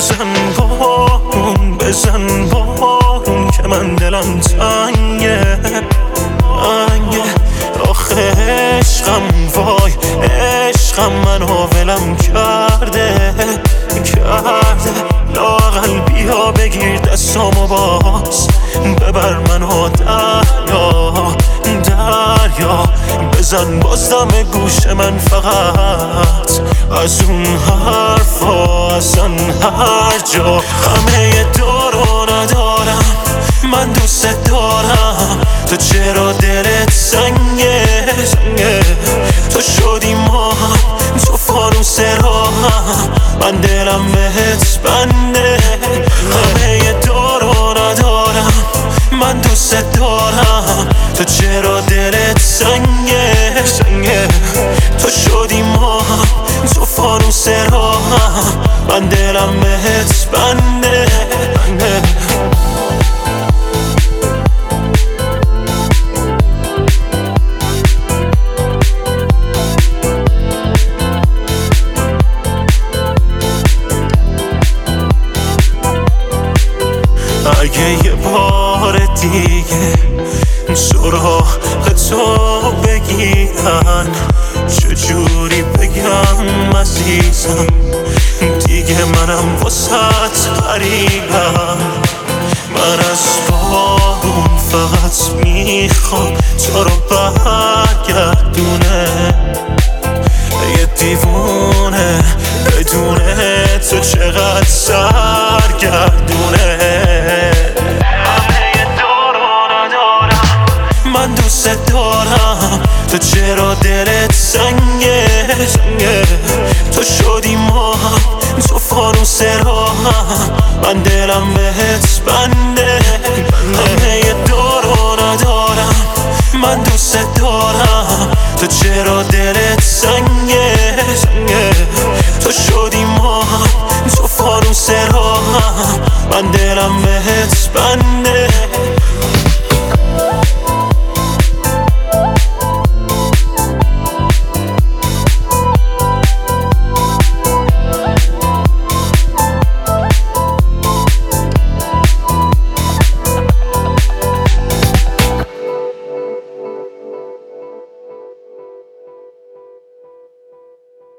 بزن بارون که من دلم تنگه آخه عشقم وای عشقم منو ولم کرده لااقل بیا بگیر دستامو باز ببر منو دریا بزن باز دم گوش من فقط از اون حرفا اصلا هر جا همه دارو ندارم من دوست دارم تو چرا دلت سنگه تو شدی ما تو فانوس راهم من دلم بهت بنده همه دارو ندارم من دوست دارم تو چرا دلت سنگه تو شدی ما تو فانوس راهم من دلم بهت بنده اگه یه بار دیگه سراغ تو بگیرن چجوری بگم عزیزم دیگه منم واسط غریبم من از بارون فقط میخوام تو رو برگردونه یه دیوونه بدونه تو چقدر سرگردونه من دوست دارم تو چرا دلت سنگه تو شدی ما تو فانوس راهم من دلم بهت بنده همه دارو ندارم من دوست دارم تو چرا دلت سنگه تو شدی ما تو فانوس راهم من دلم بهت بنده